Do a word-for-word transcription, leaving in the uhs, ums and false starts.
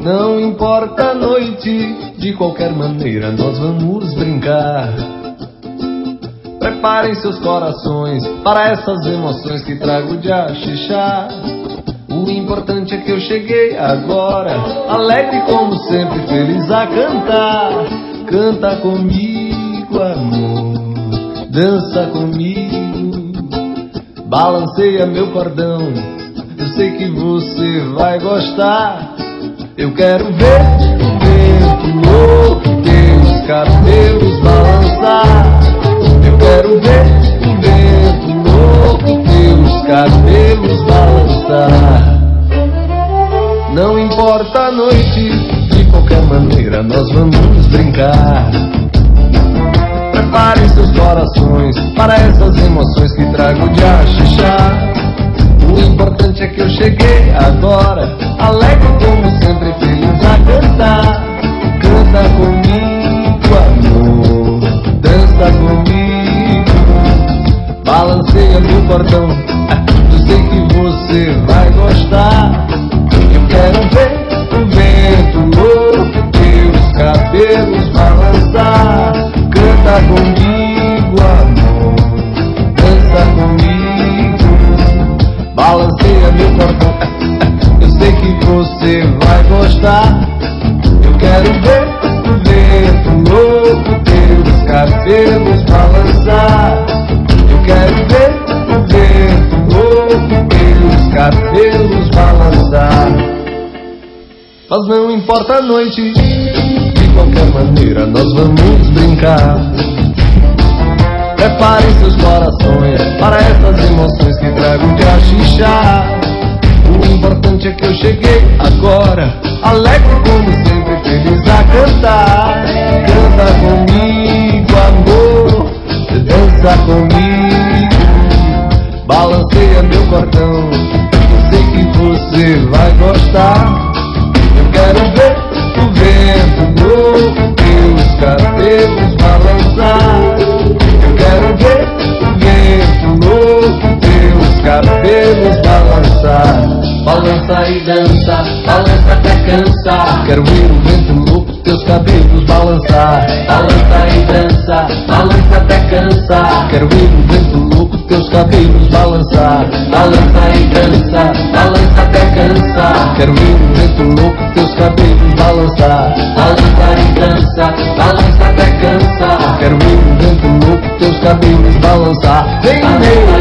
Não importa a noite, de qualquer maneira nós vamos brincar. Preparem seus corações para essas emoções que trago de axixá. O importante é que eu cheguei agora, alegre como sempre, feliz a cantar. Canta comigo, amor, dança comigo, balanceia meu cordão, eu sei que você vai gostar. Eu quero ver o vento louco, teus cabelos balançar. Eu quero ver o vento louco, teus cabelos balançar. Não importa a noite, de qualquer maneira nós vamos brincar. Preparem seus corações para essas emoções que trago de axixá. O importante é que eu cheguei agora, alegre como sempre, feliz a cantar. Canta comigo, amor, dança comigo, balanceia meu cordão, eu sei que você vai gostar. Eu quero ver o vento louco, teus cabelos balançar. Canta comigo, amor, dança comigo, balanceia meu cordão, eu sei que você vai gostar. Eu quero ver o vento louco, teus cabelos balançar. Eu quero ver o vento louco, teus cabelos balançar. Mas não importa a noite, de qualquer maneira nós vamos brincar. Preparem seus corações para essas emoções que trago de axixá. O importante é que eu cheguei agora, alegre como sempre, feliz a cantar. Canta comigo, amor, dança comigo, balanceia meu cordão, eu sei que você vai gostar. Eu quero ver o vento louco, teus cabelos balançar. Eu quero ver o vento louco, teus cabelos balançar. Balança e dança, balança até cansar. Quero ver o vento louco, teus cabelos balançar. Balança e dança, balança até cansar. Quero ver o vento louco, teus cabelos balançar. Balança e dança, balança até cansar. Quero ver o vento louco, teus cabelos balançar. Balança e dança, balança até cansar. Quero ver o vento louco, teus cabelos balançar. Vem, vem.